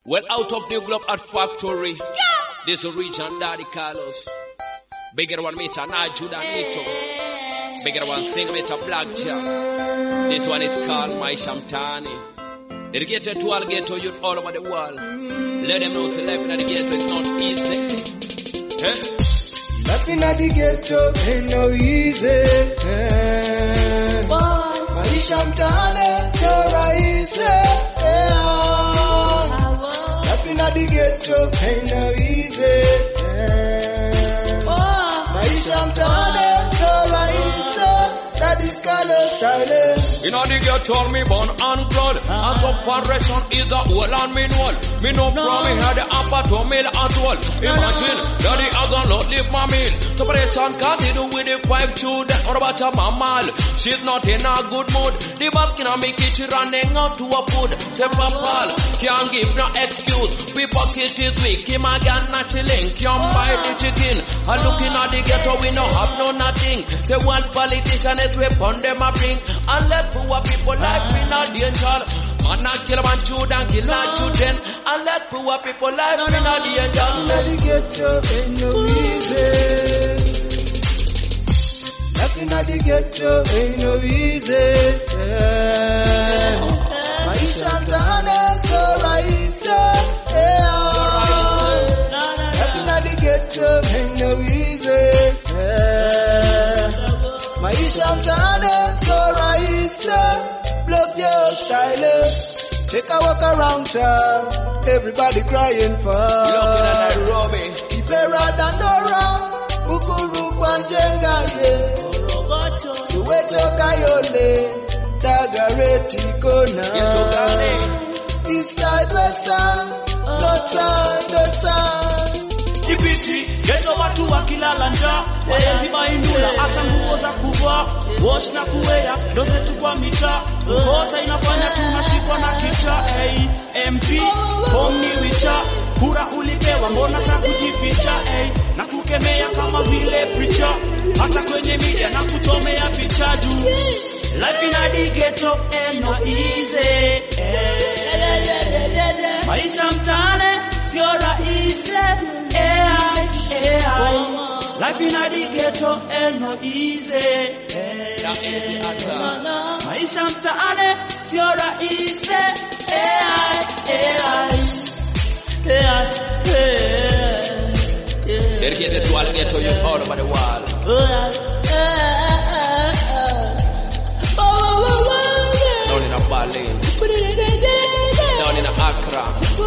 Well, out of New Globe Art Factory. Yeah. This is region Daddy Carlos. Bigger one meter Naju Danito. Bigger one sing meter Black Jack. This one is called My Shamtani. Dedicated to all ghetto youth all over the world. Let them know life in the ghetto is not easy. Hey? Life in the ghetto ain't no easy. My Shamtani so easy. Life in the ghetto ain't no easy. My Shamtani so easy. That is color style. You know the ghetto me born and blood. And some foundation is a whole and me know. Me know from me had the upper to mill at all. Imagine daddy I gonna not leave my meal. Separation continue with the 5 children. What about your mama? She's not in a good mood. The basket on me kitchen running out to a food. Say papa can't give no excuse. We pocket is weak. Him again not chilling. Can't buy the chicken. And looking at the ghetto we no have no nothing. Say one politician is weapon them a bring. And let poor people life in a danger. Man not kill one children, kill not children. And let poor people life in a danger. The ghetto ain't no easy. Life in the ghetto ain't no easy. My Shamtani so easy. Life in the ghetto ain't no easy. My Shamtani so easy. Bluff your style. Take a walk around town. Everybody crying for. Looking at Nairobi. Kibera Dandora. Bukuru Kwanjenga ye. Soweto Kayole. Dagareti Kona. East side, west side. North side, north side. Ibiti, ghetto watu wakilala njaa. Waezi baindula, hata nguo za kuvaa. Wash na kuwea, ndo zetu kwa mitaa. Kosa inafanya tunashikwa na kicha. MP, home ni wicha. Kura ulipewa, mbona sa kujificha. Na kukemea kama vile preacher. Hata kwenye media na kutomea picha juu. Life in the ghetto ain't no easy. Maisha mtaani sio rahisi. Life in the ghetto ain't no easy. Maisha mtaani sio rahisi. Dedicated to all ghetto youth all over the world. Down in a Berlin. Down in a Accra.